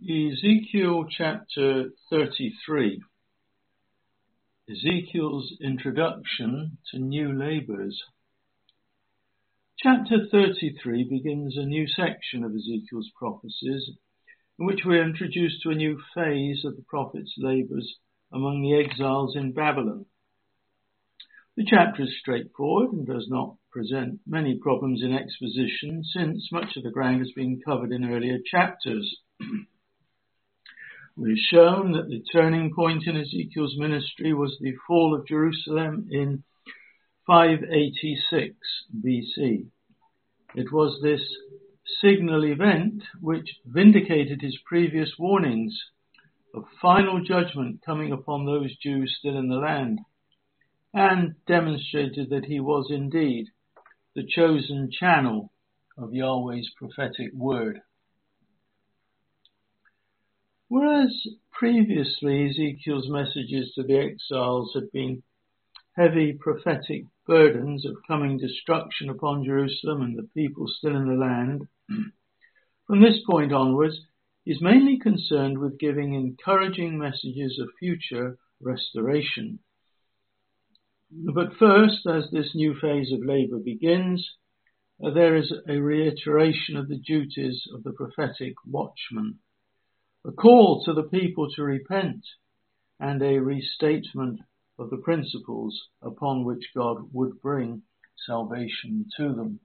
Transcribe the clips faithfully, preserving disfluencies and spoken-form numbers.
Ezekiel chapter thirty-three. Ezekiel's introduction to new labourers. Chapter thirty-three begins a new section of Ezekiel's prophecies, in which we are introduced to a new phase of the prophet's labours among the exiles in Babylon. The chapter is straightforward and does not present many problems in exposition, since much of the ground has been covered in earlier chapters. We've shown that the turning point in Ezekiel's ministry was the fall of Jerusalem in five eighty-six B C. It was this signal event which vindicated his previous warnings of final judgment coming upon those Jews still in the land, and demonstrated that he was indeed the chosen channel of Yahweh's prophetic word. Whereas previously Ezekiel's messages to the exiles had been heavy prophetic burdens of coming destruction upon Jerusalem and the people still in the land, from this point onwards he's mainly concerned with giving encouraging messages of future restoration. But first, as this new phase of labour begins, uh, there is a reiteration of the duties of the prophetic watchman, a call to the people to repent, and a restatement of the principles upon which God would bring salvation to them.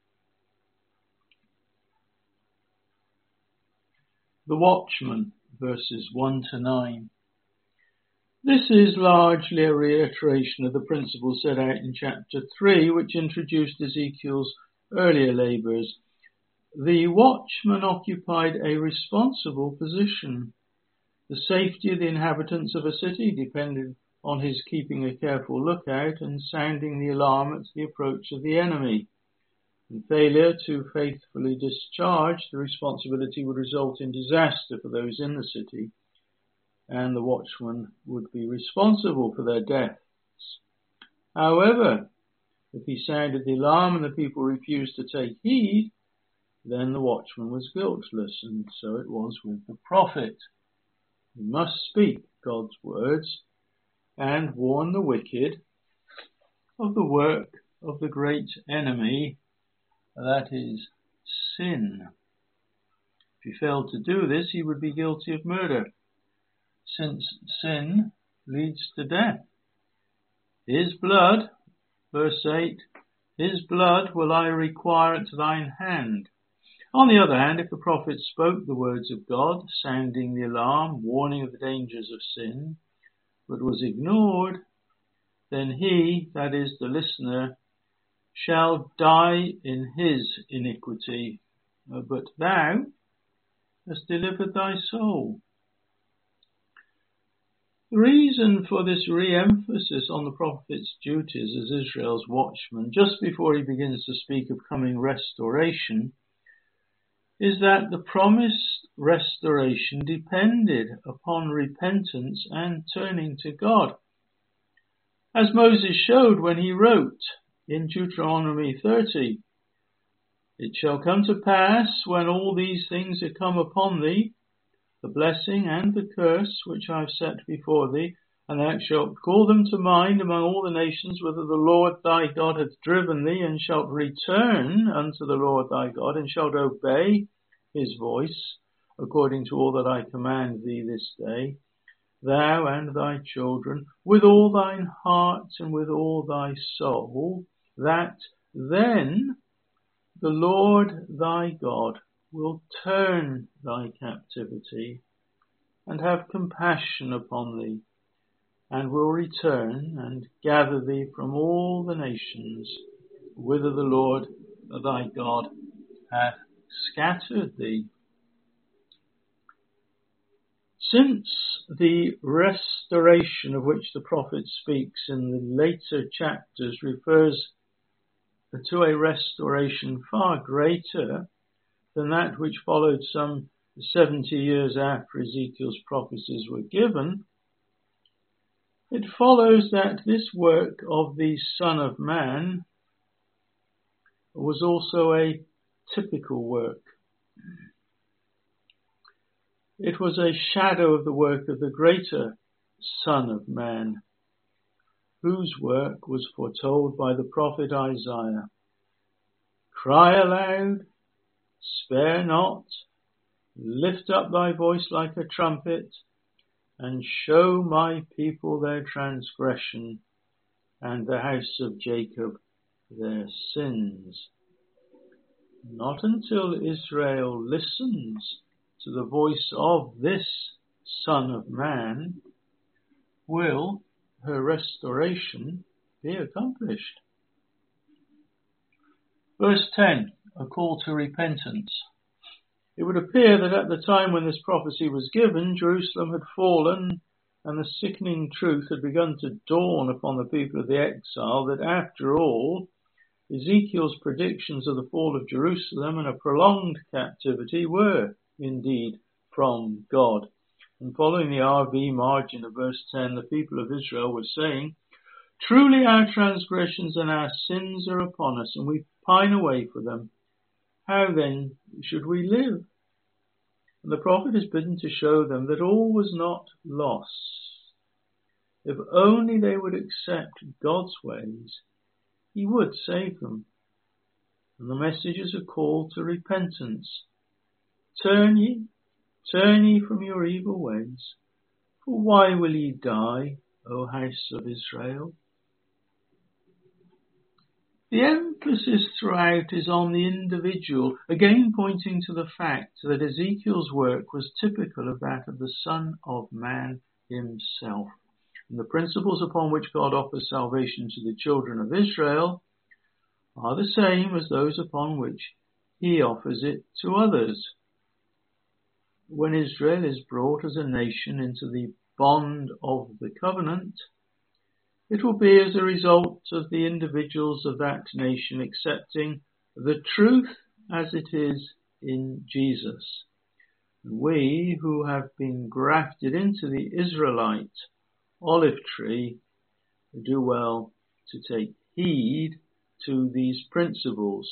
The watchman, verses one to nine. This is largely a reiteration of the principles set out in chapter three, which introduced Ezekiel's earlier labours. The watchman occupied a responsible position. The safety of the inhabitants of a city depended on his keeping a careful lookout and sounding the alarm at the approach of the enemy. In failure to faithfully discharge the responsibility would result in disaster for those in the city, and the watchman would be responsible for their deaths. However, if he sounded the alarm and the people refused to take heed, then the watchman was guiltless, and so it was with the prophet. He must speak God's words and warn the wicked of the work of the great enemy, that is, sin. If he failed to do this, he would be guilty of murder, since sin leads to death. His blood, verse eight, his blood will I require at thine hand. On the other hand, if the prophet spoke the words of God, sounding the alarm, warning of the dangers of sin, but was ignored, then he, that is the listener, shall die in his iniquity, but thou hast delivered thy soul. The reason for this re-emphasis on the prophet's duties as Israel's watchman, just before he begins to speak of coming restoration, is that the promised restoration depended upon repentance and turning to God. As Moses showed when he wrote in Deuteronomy thirty, "It shall come to pass when all these things are come upon thee, the blessing and the curse which I have set before thee, and thou shalt call them to mind among all the nations, whither the Lord thy God hath driven thee, and shalt return unto the Lord thy God, and shalt obey his voice, according to all that I command thee this day, thou and thy children, with all thine heart and with all thy soul, that then the Lord thy God will turn thy captivity and have compassion upon thee, and will return and gather thee from all the nations whither the Lord thy God hath scattered thee." Since the restoration of which the prophet speaks in the later chapters refers to a restoration far greater than that which followed some seventy years after Ezekiel's prophecies were given, it follows that this work of the Son of Man was also a typical work. It was a shadow of the work of the greater Son of Man, whose work was foretold by the prophet Isaiah. Cry aloud, spare not, lift up thy voice like a trumpet, and show my people their transgression, and the house of Jacob their sins. Not until Israel listens to the voice of this Son of Man will her restoration be accomplished. Verse ten, a call to repentance. It would appear that at the time when this prophecy was given, Jerusalem had fallen, and the sickening truth had begun to dawn upon the people of the exile that after all, Ezekiel's predictions of the fall of Jerusalem and a prolonged captivity were indeed from God. And following the R V margin of verse ten, the people of Israel were saying, truly our transgressions and our sins are upon us, and we pine away for them. How then should we live? And the prophet is bidden to show them that all was not lost. If only they would accept God's ways, he would save them. And the message is a call to repentance. Turn ye, turn ye from your evil ways. For why will ye die, O house of Israel? The emphasis throughout is on the individual, again pointing to the fact that Ezekiel's work was typical of that of the Son of Man himself. And the principles upon which God offers salvation to the children of Israel are the same as those upon which he offers it to others. When Israel is brought as a nation into the bond of the covenant, it will be as a result of the individuals of that nation accepting the truth as it is in Jesus. We who have been grafted into the Israelite olive tree do well to take heed to these principles.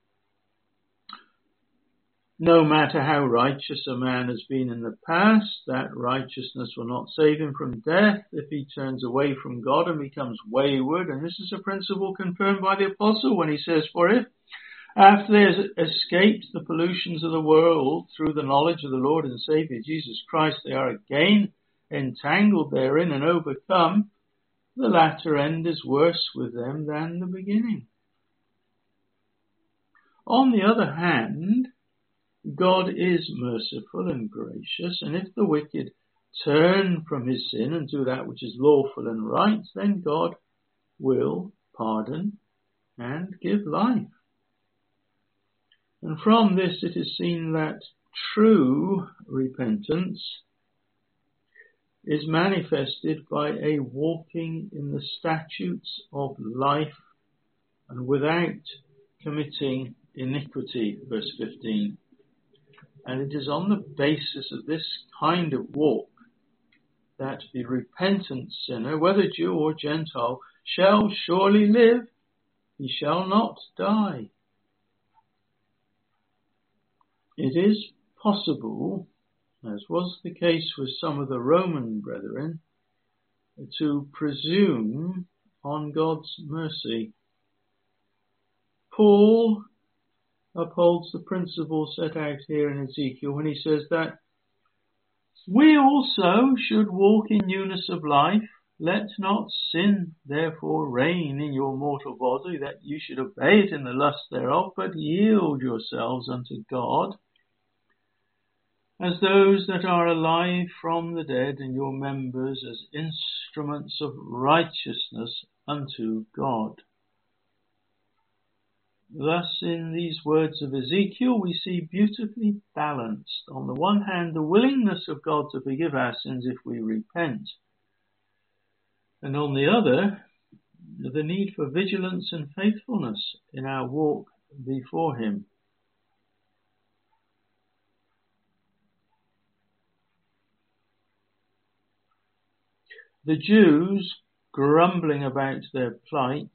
No matter how righteous a man has been in the past, that righteousness will not save him from death if he turns away from God and becomes wayward. And this is a principle confirmed by the apostle when he says, for if after they have escaped the pollutions of the world through the knowledge of the Lord and Saviour Jesus Christ, they are again entangled therein and overcome, the latter end is worse with them than the beginning. On the other hand, God is merciful and gracious, and if the wicked turn from his sin and do that which is lawful and right, then God will pardon and give life. And from this it is seen that true repentance is manifested by a walking in the statutes of life and without committing iniquity, verse fifteen. And it is on the basis of this kind of walk that the repentant sinner, whether Jew or Gentile, shall surely live, he shall not die. It is possible, as was the case with some of the Roman brethren, to presume on God's mercy. Paul upholds the principle set out here in Ezekiel when he says that we also should walk in newness of life. Let not sin therefore reign in your mortal body, that you should obey it in the lust thereof, but yield yourselves unto God as those that are alive from the dead, and your members as instruments of righteousness unto God. Thus, in these words of Ezekiel, we see beautifully balanced, on the one hand, the willingness of God to forgive our sins if we repent, and on the other, the need for vigilance and faithfulness in our walk before him. The Jews, grumbling about their plight,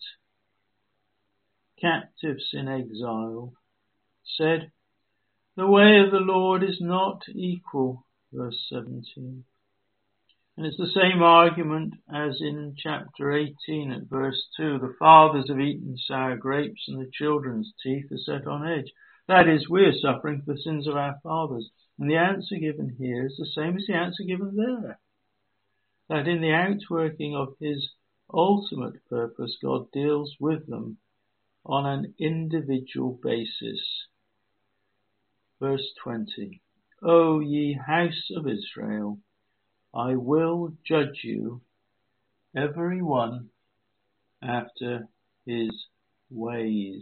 captives in exile, said, the way of the Lord is not equal verse seventeen. And it's the same argument as in chapter eighteen at verse two. The fathers have eaten sour grapes and the children's teeth are set on edge. That is, we are suffering for the sins of our fathers. And the answer given here is the same as the answer given there. That in the outworking of his ultimate purpose, God deals with them on an individual basis. Verse twenty. O ye house of Israel, I will judge you, every one after his ways.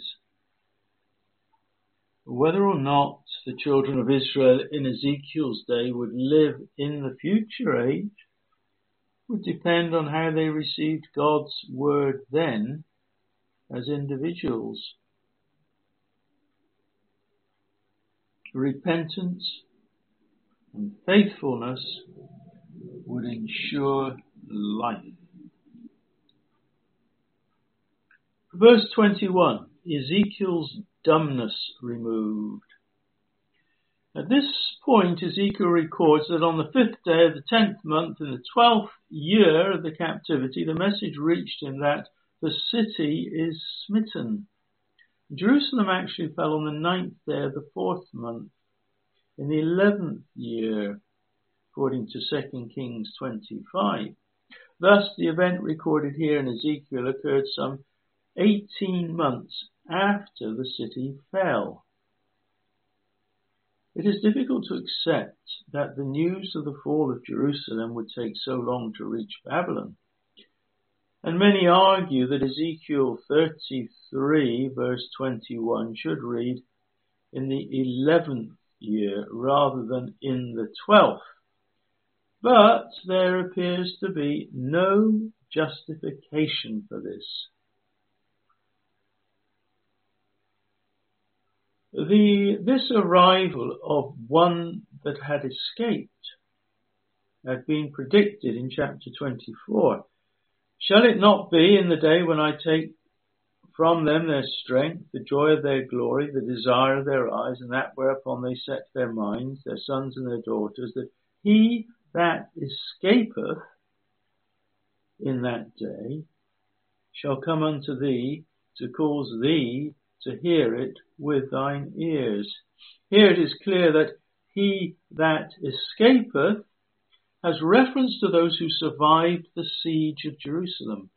Whether or not the children of Israel in Ezekiel's day would live in the future age would depend on how they received God's word then as individuals. Repentance and faithfulness would ensure life. Verse twenty-one, Ezekiel's dumbness removed. At this point, Ezekiel records that on the fifth day of the tenth month in the twelfth year of the captivity, the message reached him that the city is smitten. Jerusalem actually fell on the ninth day of the fourth month in the eleventh year, according to Second Kings twenty-five. Thus, the event recorded here in Ezekiel occurred some eighteen months after the city fell. It is difficult to accept that the news of the fall of Jerusalem would take so long to reach Babylon. And many argue that Ezekiel thirty-three verse twenty-one should read in the eleventh year rather than in the twelfth. But there appears to be no justification for this. The, this arrival of one that had escaped had been predicted in chapter twenty-four. Shall it not be in the day when I take from them their strength, the joy of their glory, the desire of their eyes, and that whereupon they set their minds, their sons and their daughters, that he that escapeth in that day shall come unto thee to cause thee to hear it with thine ears. Here it is clear that he that escapeth has reference to those who survived the siege of Jerusalem.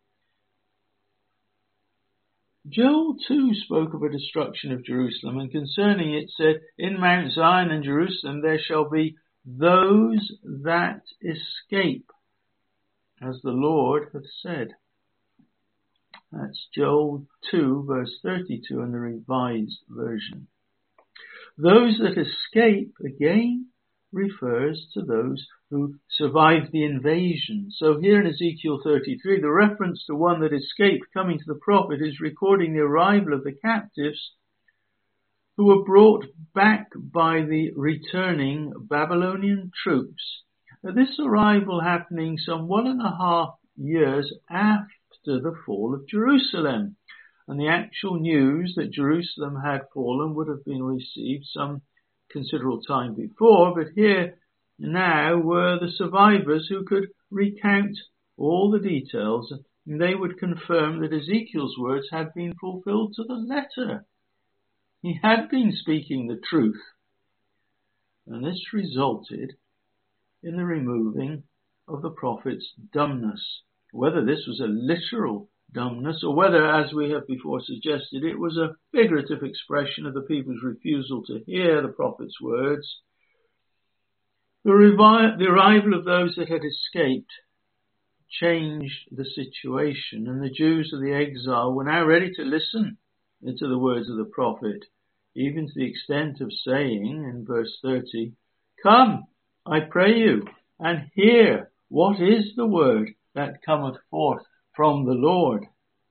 Joel too spoke of a destruction of Jerusalem, and concerning it said, in Mount Zion and Jerusalem there shall be those that escape, as the Lord hath said. That's Joel two verse thirty-two in the Revised Version. Those that escape again refers to those who survived the invasion. So here in Ezekiel thirty-three, the reference to one that escaped coming to the prophet is recording the arrival of the captives who were brought back by the returning Babylonian troops. Now, this arrival happening some one and a half years after the fall of Jerusalem. And the actual news that Jerusalem had fallen would have been received some considerable time before, but here now were the survivors who could recount all the details, and they would confirm that Ezekiel's words had been fulfilled to the letter. He had been speaking the truth, and this resulted in the removing of the prophet's dumbness. Whether this was a literal dumbness, or whether, as we have before suggested, it was a figurative expression of the people's refusal to hear the prophet's words, the, revi- the arrival of those that had escaped changed the situation, and the Jews of the exile were now ready to listen to the words of the prophet, even to the extent of saying in verse thirty, "Come, I pray you, and hear what is the word that cometh forth from the Lord."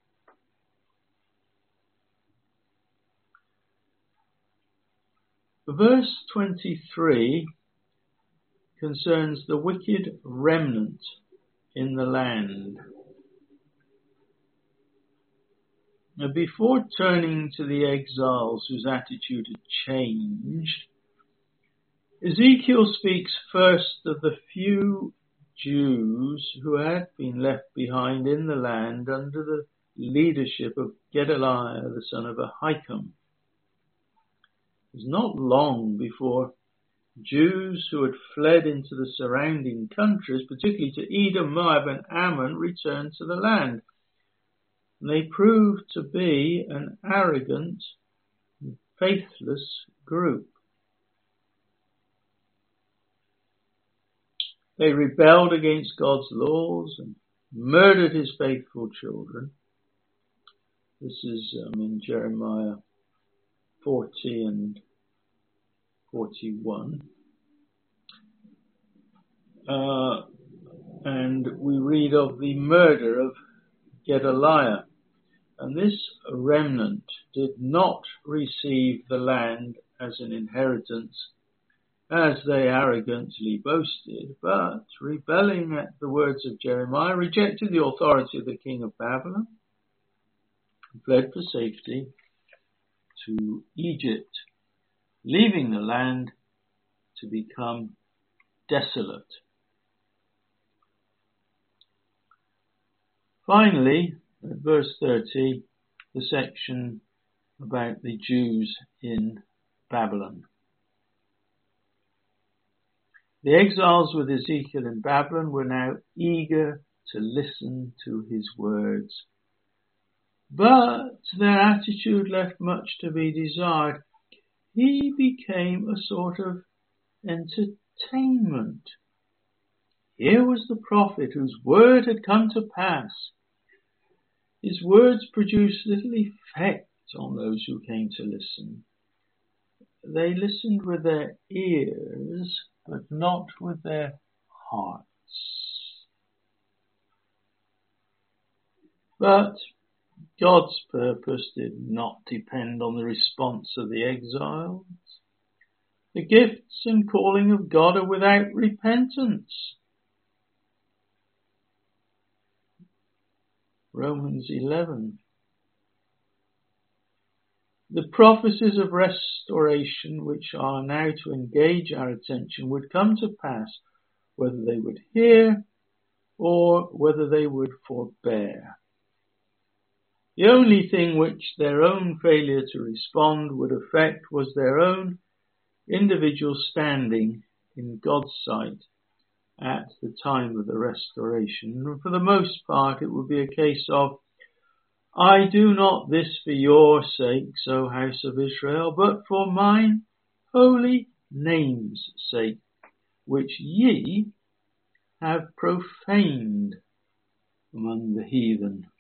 Verse twenty-three concerns the wicked remnant in the land. Now, before turning to the exiles whose attitude had changed, Ezekiel speaks first of the few Jews who had been left behind in the land under the leadership of Gedaliah, the son of Ahikam. It was not long before Jews who had fled into the surrounding countries, particularly to Edom, Moab and Ammon, returned to the land. And they proved to be an arrogant, faithless group. They rebelled against God's laws and murdered his faithful children. This is um, in Jeremiah forty and forty-one. Uh, and we read of the murder of Gedaliah. And this remnant did not receive the land as an inheritance, as they arrogantly boasted, but rebelling at the words of Jeremiah, rejected the authority of the king of Babylon, and fled for safety to Egypt, leaving the land to become desolate. Finally, at verse thirty, the section about the Jews in Babylon. The exiles with Ezekiel in Babylon were now eager to listen to his words, but their attitude left much to be desired. He became a sort of entertainment. Here was the prophet whose word had come to pass. His words produced little effect on those who came to listen. They listened with their ears, but not with their hearts. But God's purpose did not depend on the response of the exiles. The gifts and calling of God are without repentance. Romans eleven. The prophecies of restoration which are now to engage our attention would come to pass whether they would hear or whether they would forbear. The only thing which their own failure to respond would affect was their own individual standing in God's sight at the time of the restoration. And for the most part, it would be a case of, I do not this for your sakes, O house of Israel, but for mine holy name's sake, which ye have profaned among the heathen.